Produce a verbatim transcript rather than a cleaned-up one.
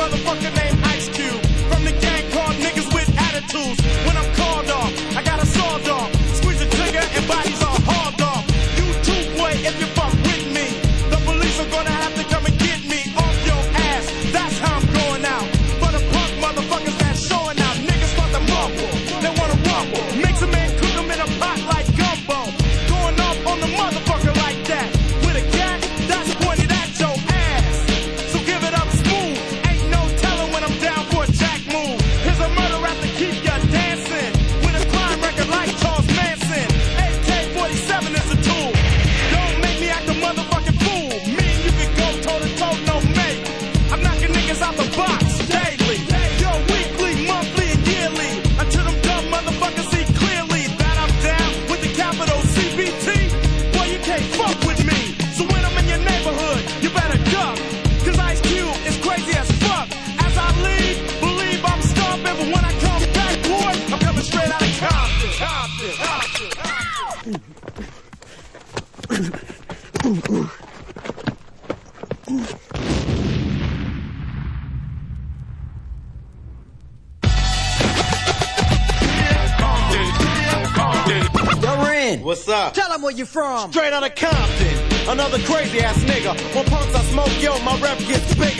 motherfucker named Ice Cube. From the gang called Niggas with Attitudes. When I'm called off, I got a sawed off. Squeeze the trigger and bodies are hauled off. You too, boy, if you fuck with me. The police are gonna have to come and get me off your ass. That's how I'm going out. For the punk motherfuckers that's showing out. Niggas want the mumble, they wanna rumble. Mix them and cook them in a pot like gumbo. Going off on the motherfucker like that. With a cat that's pointed at your ass. So give it up smooth. Ain't no telling when I'm down for a jack move. Here's a murder rap to keep ya dancing. With a crime record like Charles Manson. A K forty-seven is a tool. Don't make me act a motherfucking fool. Me and you can go toe to toe, no mate. I'm knocking niggas out the box daily. Yo, weekly, monthly, and yearly. Until them dumb motherfuckers see clearly that I'm down with the capital C B T. Boy, you can't fuck with me. So when I'm in your neighborhood, you better duck. Cause Ice Cube is crazy as fuck. As I leave, believe I'm stomping. But when I come back, boy, I'm coming straight out of Compton. Compton, Compton, Compton. Yo, Ren. What's up? Tell them where you from. Straight out of Compton. Another crazy ass nigga. When punks I smoke, yo, my rep gets bigger.